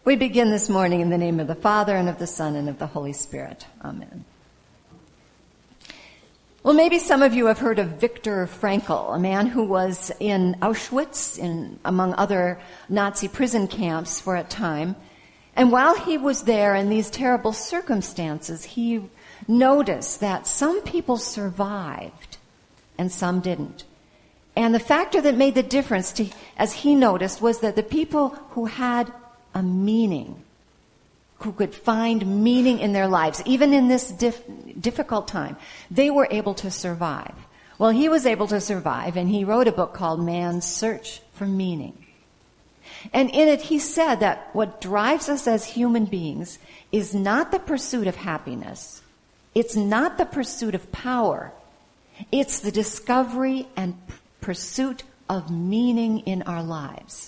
We begin this morning in the name of the Father, and of the Son, and of the Holy Spirit. Amen. Well, maybe some of you have heard of Viktor Frankl, a man who was in Auschwitz, among other Nazi prison camps for a time. And while he was there in these terrible circumstances, he noticed that some people survived and some didn't. And the factor that made the difference, as he noticed, was that the people who had a meaning, who could find meaning in their lives, even in this difficult time, they were able to survive. Well, he was able to survive, and he wrote a book called Man's Search for Meaning. And in it, he said that what drives us as human beings is not the pursuit of happiness. It's not the pursuit of power. It's the discovery and pursuit of meaning in our lives.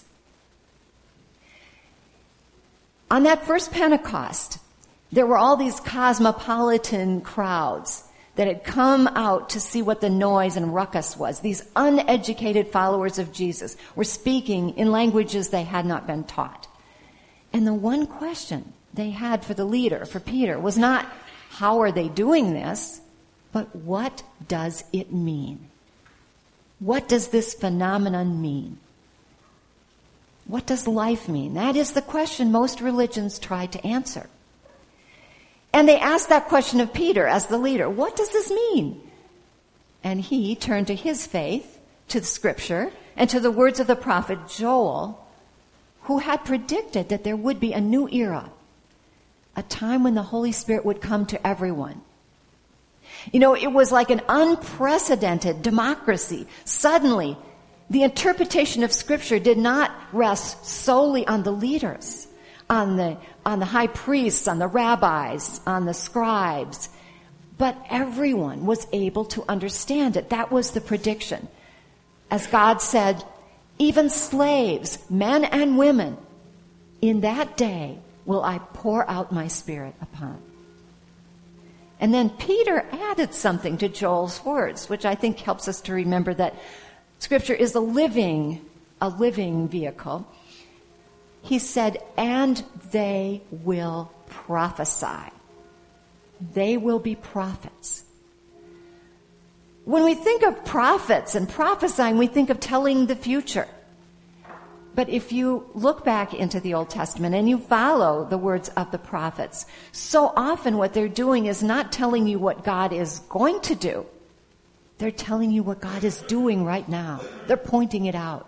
On that first Pentecost, there were all these cosmopolitan crowds that had come out to see what the noise and ruckus was. These uneducated followers of Jesus were speaking in languages they had not been taught. And the one question they had for the leader, for Peter, was not, how are they doing this? But what does it mean? What does this phenomenon mean? What does life mean? That is the question most religions try to answer. And they asked that question of Peter as the leader. What does this mean? And he turned to his faith, to the scripture, and to the words of the prophet Joel, who had predicted that there would be a new era, a time when the Holy Spirit would come to everyone. You know, it was like an unprecedented democracy. Suddenly, the interpretation of Scripture did not rest solely on the leaders, on the high priests, on the rabbis, on the scribes, but everyone was able to understand it. That was the prediction. As God said, even slaves, men and women, in that day will I pour out my Spirit upon. And then Peter added something to Joel's words, which I think helps us to remember that Scripture is a living vehicle. He said, and they will prophesy. They will be prophets. When we think of prophets and prophesying, we think of telling the future. But if you look back into the Old Testament and you follow the words of the prophets, so often what they're doing is not telling you what God is going to do. They're telling you what God is doing right now. They're pointing it out.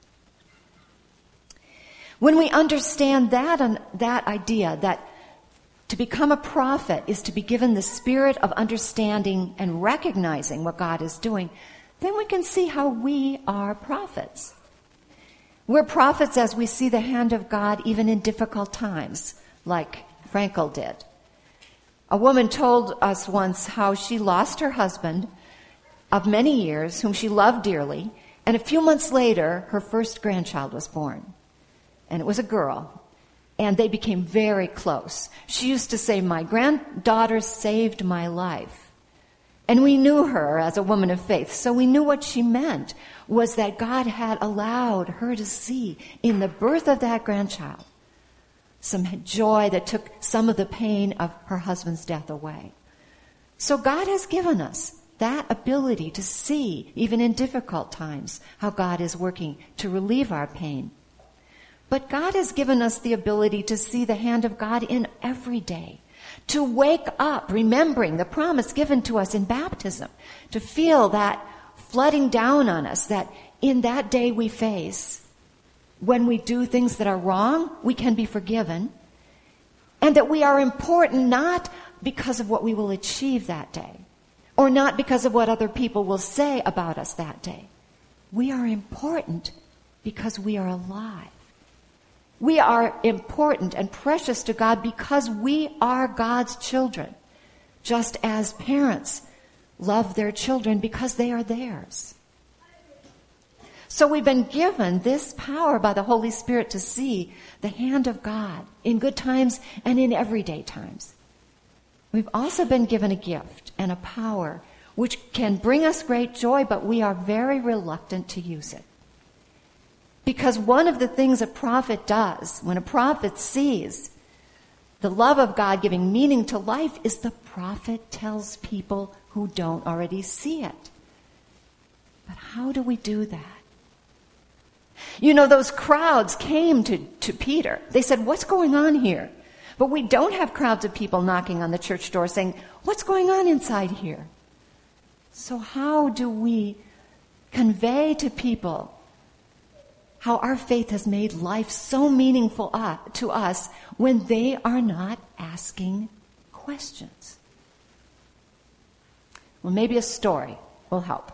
When we understand that idea, that to become a prophet is to be given the spirit of understanding and recognizing what God is doing, then we can see how we are prophets. We're prophets as we see the hand of God even in difficult times, like Frankl did. A woman told us once how she lost her husband of many years, whom she loved dearly, and a few months later, her first grandchild was born. And it was a girl, and they became very close. She used to say, my granddaughter saved my life. And we knew her as a woman of faith, so we knew what she meant was that God had allowed her to see in the birth of that grandchild some joy that took some of the pain of her husband's death away. So God has given us that ability to see, even in difficult times, how God is working to relieve our pain. But God has given us the ability to see the hand of God in every day, to wake up remembering the promise given to us in baptism, to feel that flooding down on us, that in that day we face, when we do things that are wrong, we can be forgiven, and that we are important not because of what we will achieve that day, or not because of what other people will say about us that day. We are important because we are alive. We are important and precious to God because we are God's children, just as parents love their children because they are theirs. So we've been given this power by the Holy Spirit to see the hand of God in good times and in everyday times. We've also been given a gift and a power which can bring us great joy, but we are very reluctant to use it. Because one of the things a prophet does, when a prophet sees the love of God giving meaning to life, is the prophet tells people who don't already see it. But how do we do that? You know, those crowds came to Peter. They said, "What's going on here?" But we don't have crowds of people knocking on the church door saying, "What's going on inside here?" So how do we convey to people how our faith has made life so meaningful to us when they are not asking questions? Well, maybe a story will help.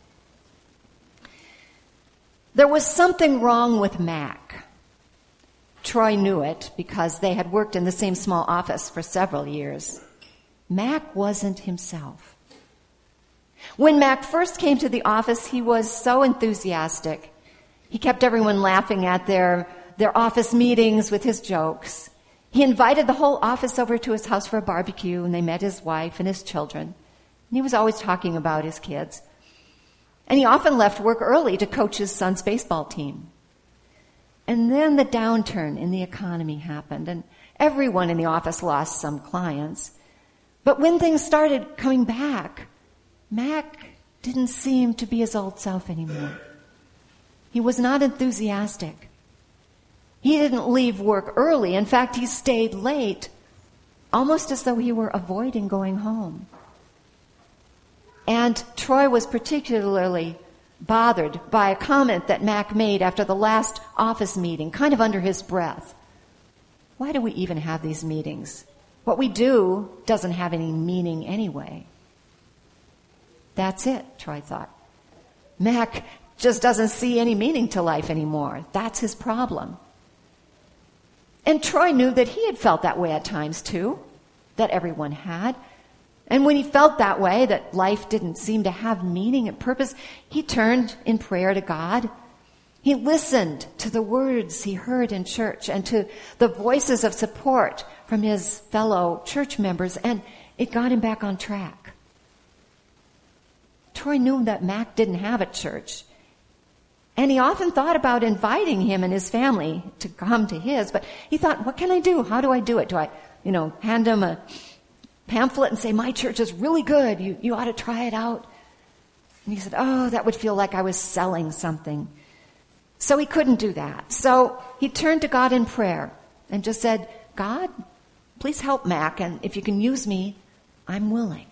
There was something wrong with Mac. Troy knew it because they had worked in the same small office for several years. Mac wasn't himself. When Mac first came to the office, he was so enthusiastic. He kept everyone laughing at their office meetings with his jokes. He invited the whole office over to his house for a barbecue, and they met his wife and his children. And he was always talking about his kids. And he often left work early to coach his son's baseball team. And then the downturn in the economy happened, and everyone in the office lost some clients. But when things started coming back, Mac didn't seem to be his old self anymore. He was not enthusiastic. He didn't leave work early. In fact, he stayed late, almost as though he were avoiding going home. And Troy was particularly bothered by a comment that Mac made after the last office meeting, kind of under his breath. Why do we even have these meetings? What we do doesn't have any meaning anyway. That's it, Troy thought. Mac just doesn't see any meaning to life anymore. That's his problem. And Troy knew that he had felt that way at times too, that everyone had. And when he felt that way, that life didn't seem to have meaning and purpose, he turned in prayer to God. He listened to the words he heard in church and to the voices of support from his fellow church members, and it got him back on track. Troy knew that Mac didn't have a church, and he often thought about inviting him and his family to come to his, but he thought, what can I do? How do I do it? Do I, hand him a pamphlet and say, "My church is really good. You ought to try it out"? And he said, "Oh, that would feel like I was selling something." So he couldn't do that. So he turned to God in prayer and just said, "God, please help Mac, and if you can use me, I'm willing."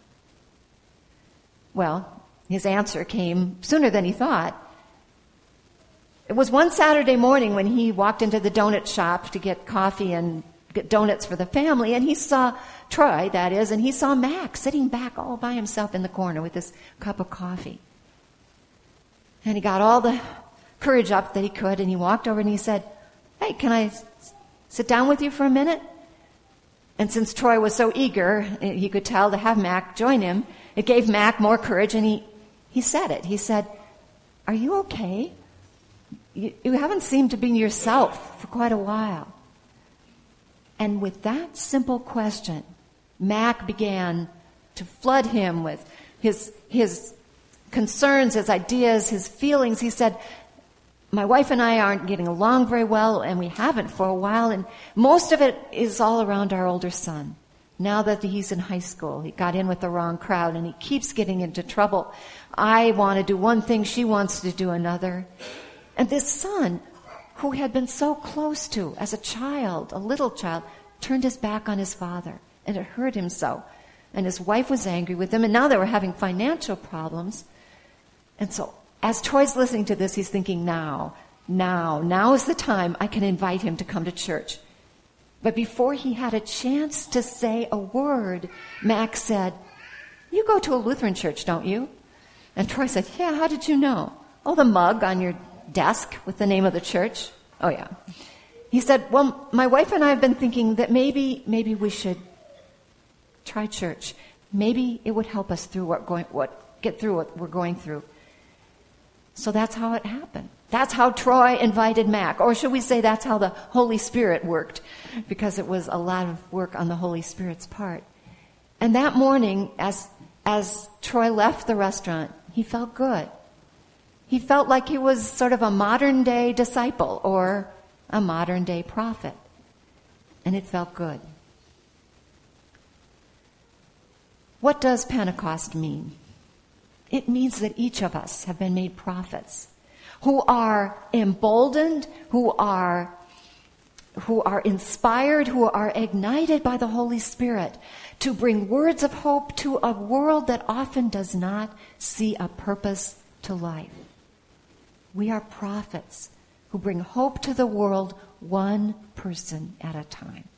Well, his answer came sooner than he thought. It was one Saturday morning when he walked into the donut shop to get coffee and get donuts for the family, and he saw Troy, that is, and he saw Mac sitting back all by himself in the corner with this cup of coffee. And he got all the courage up that he could, and he walked over and he said, "Hey, can I sit down with you for a minute?" And since Troy was so eager, he could tell to have Mac join him, it gave Mac more courage, and he said it. He said, "Are you okay? You haven't seemed to be yourself for quite a while." And with that simple question, Mac began to flood him with his concerns, his ideas, his feelings. He said, "My wife and I aren't getting along very well, and we haven't for a while, and most of it is all around our older son. Now that he's in high school, he got in with the wrong crowd, and he keeps getting into trouble. I want to do one thing, she wants to do another. And this son, who had been so close to as a child, a little child, turned his back on his father, and it hurt him so. And his wife was angry with him, and now they were having financial problems. And so as Troy's listening to this, he's thinking, now is the time I can invite him to come to church." But before he had a chance to say a word, Mac said, "You go to a Lutheran church, don't you?" And Troy said, "Yeah, how did you know?" "Oh, the mug on your desk with the name of the church." "Oh, yeah." He said, "Well, my wife and I have been thinking that maybe we should try church. Maybe it would help us through get through what we're going through." So that's how it happened. That's how Troy invited Mac. Or should we say that's how the Holy Spirit worked, because it was a lot of work on the Holy Spirit's part. And that morning, as Troy left the restaurant, he felt good. He felt like he was sort of a modern day disciple or a modern day prophet. And it felt good. What does Pentecost mean? It means that each of us have been made prophets who are emboldened, who are inspired, who are ignited by the Holy Spirit to bring words of hope to a world that often does not see a purpose to life. We are prophets who bring hope to the world one person at a time.